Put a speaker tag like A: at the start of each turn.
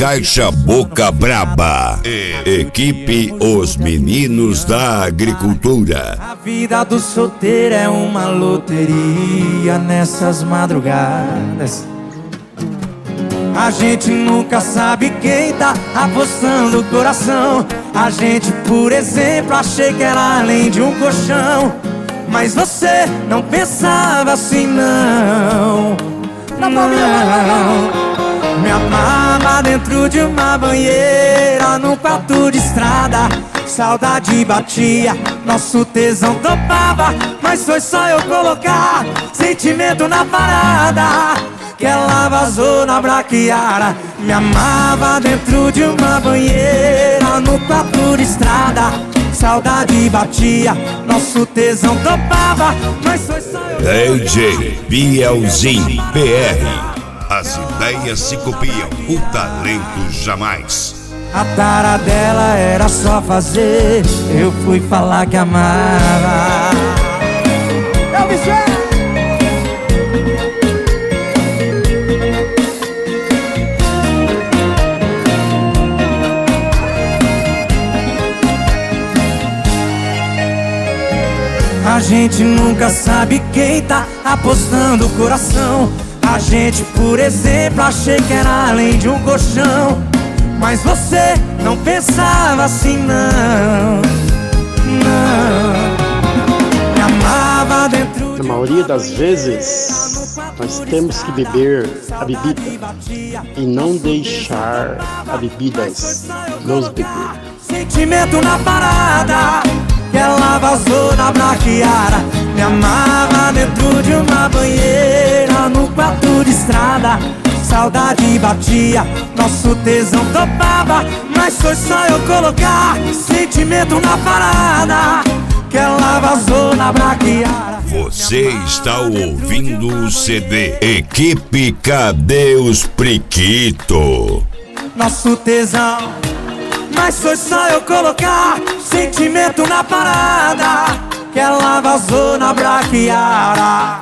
A: Caixa Boca Braba. Equipe Os Meninos da Agricultura.
B: A vida do solteiro é uma loteria nessas madrugadas. A gente nunca sabe quem tá apostando o coração. A gente, por exemplo, achei que era além de um colchão. Mas você não pensava assim, não. Não. Me amava dentro de uma banheira, num quarto de estrada. Saudade batia, nosso tesão topava. Mas foi só eu colocar sentimento na parada que ela vazou na braquiara. Me amava dentro de uma banheira, no quarto de estrada. Saudade batia, nosso tesão topava. Mas foi só eu
A: DJ Bielzinho BR. As ideias se copiam, o talento jamais.
B: A tara dela era só fazer, eu fui falar que amava. Eu me A gente nunca sabe quem tá apostando o coração. A gente, por exemplo, achei que era além de um colchão. Mas você não pensava assim, não. Não. Me amava dentro de...
C: Na maioria das vezes, nós temos que beber a bebida e não deixar a bebida nos beber.
B: Sentimento na parada que ela vazou na braquiara. Me amava dentro de uma banheira, no quarto de estrada. Saudade batia, nosso tesão topava. Mas foi só eu colocar sentimento na parada que ela vazou na braquiara.
A: Você está ouvindo o CD Equipe Cadê os Priquito?
B: Nosso tesão. Mas foi só eu colocar sentimento na parada que ela vazou na braquiara.